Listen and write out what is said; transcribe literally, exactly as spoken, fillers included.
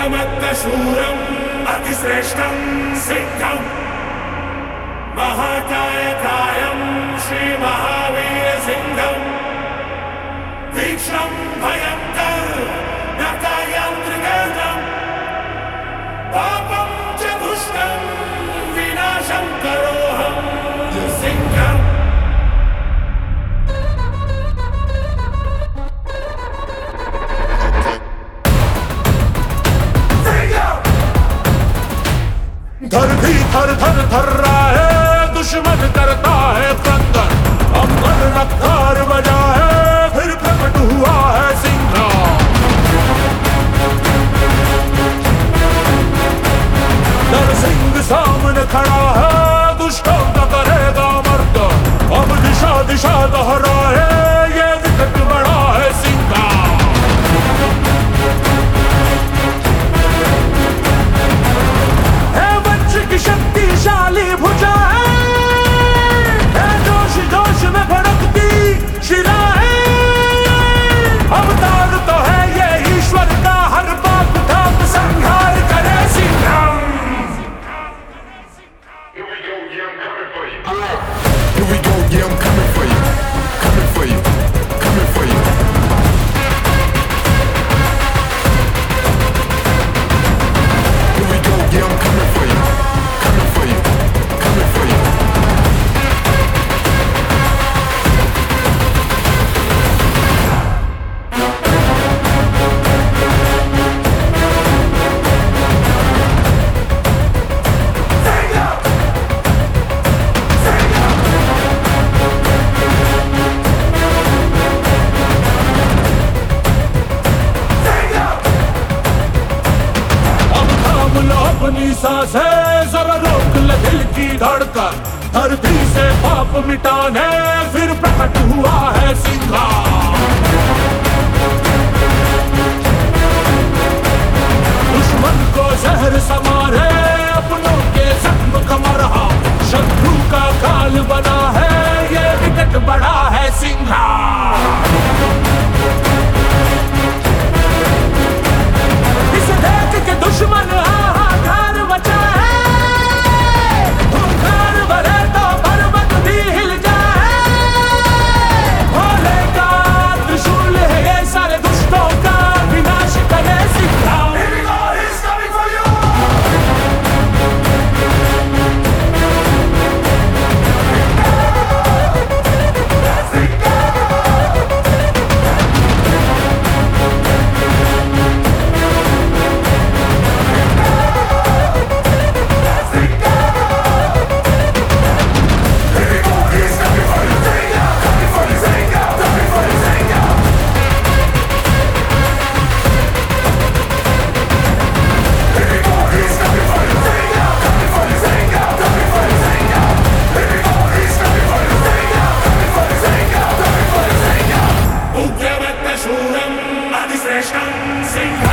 उग्रमत्तशूरम् अतिश्रेष्ठं सिद्धं महाकायकायं श्रीमहावीरसिंहं तीक्ष्णं भयङ्कर नकायन्त्रिगर्दं पापं च दुष्टं विनाशं करोऽहं सिंहम्। धरती थर थर थर रहा है, दुश्मन करता है क्रंदन, अंबर नक्कार बजा है, फिर प्रकट हुआ है सिंह। नर सिंह सामने खड़ा है, दुष्टों का करेगा मर्द, अब दिशा दिशा दोहरा है, ये विकट बड़ा है सिंह। शक्तिशाली भुजा है, जोश जोश में भड़कती शिला है, अवतार तो है ये ईश्वर का, हर पाप धाम संहार करे Singh. Here we go, yeah, I'm coming for you. Here we go, yeah, I'm coming for you. Coming for you. Coming for you. Here we go, yeah, I'm coming for you. Coming for you. Coming for you. अपनी सांसें जरा रोक ले दिल की धड़कन, धरती से पाप मिटाने फिर प्रकट हुआ है सिंह। दुश्मन को जहर समारे, अपनों के जख्म का मरहम, शत्रु का काल बना है, ये विकट बड़ा है सिंह। इसे देख के दुश्मन हाहाकार मचा है, हुंकार भरे तो पर्वत भी हिल जाए, भोले का त्रिशूल है ये सारे दुष्टों का विनाश करे सिंह। उग्रमत्तशूरम् अतिश्रेष्ठं सिंहम्।